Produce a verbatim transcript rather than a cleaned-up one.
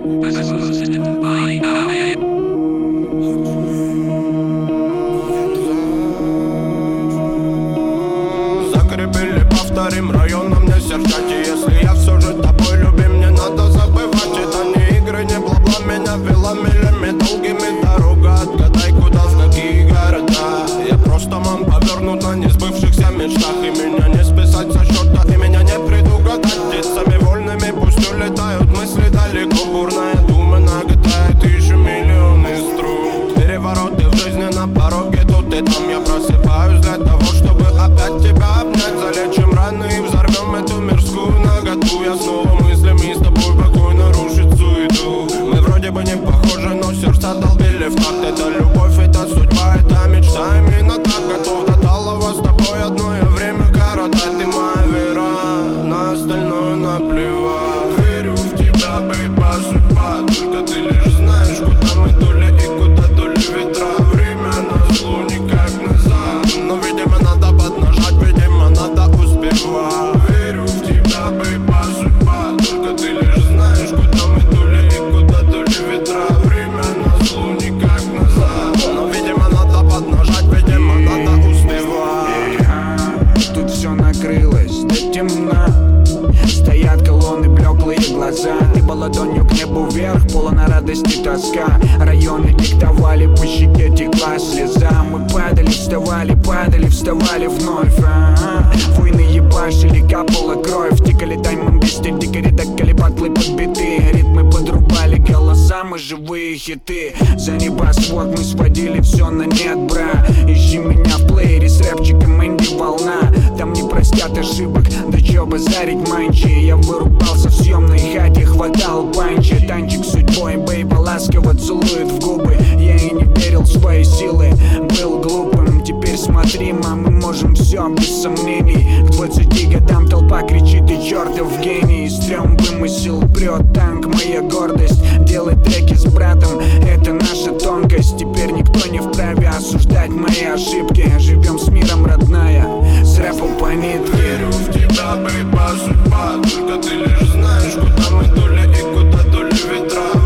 Закрепили по вторым районам, не серчайте. Если я все же тобой любим, не надо забывать. Это не игры, не бла-бла, меня вела милями долгими дорога. Отгадай, куда, в какие города. Я просто ман повернут на несбывшихся мечтах. И меня не списать со счета, и меня не предугадать. Птицами вольными пусть улетают мысли далеко. Бурная дума наготает еще миллионы струн. Перевороты в жизни на пороге, тут и там. Я просыпаюсь для того, чтобы опять тебя обнять. Залечим раны и взорвем эту мирскую наготу. Я снова мыслями с тобой спокойно рушит суету. Мы вроде бы не похожи, но сердца долбили в такт. Это любовь, это судьба, это мечта. Именно так готов до талого с тобой одно время коротать. Ты моя вера, на остальное наплевать. Верю в тебя, бейба, судьба. Только ты лишь знаешь, куда мы дули и куда дули ветра. Время назло, никак назад. Но видимо надо поднажать, видимо надо успевать. Верю в тебя, бейба, судьба. Только ты лишь знаешь, куда мы дули и куда дули ветра. Время назло, никак назад. Но видимо надо поднажать, видимо надо успевать. Тут все накрылось до темна. Стоят колонны, блеклые глаза. Ты по ладонью к небу вверх, полна радости тоска. Районы диктовали, по щеке текла слеза. Мы падали, вставали, падали, вставали вновь. А-а-а. Войны ебашили, капала кровь. Тикали таймом без дикари, докали батлы подбиты. Ритмы подрубали голоса, мы живые хиты. За небосвод мы сводили все на нет, бра. Ищи меня в плеере с рэпчиком Энди Волна. Там не простят ошибок, да чё базарить манчи. Я вырубался в съемной хате, хватал панчи. Танчик с судьбой, бейба ласково целует в губы. Я и не верил в свои силы, был глупым. Теперь смотри, мам, мы можем все без сомнений. К двадцати годам толпа кричит, и чертов гений. Стрём вымысел, прет танк, моя гордость. Делать треки с братом, это наша тонкость. Теперь никто не вправе осуждать мои ошибки. Живем с миром, родная, с рэпом по нитке. Верю в тебя, бейба, судьба. Только ты лишь знаешь, куда мы дули и куда дули ветра.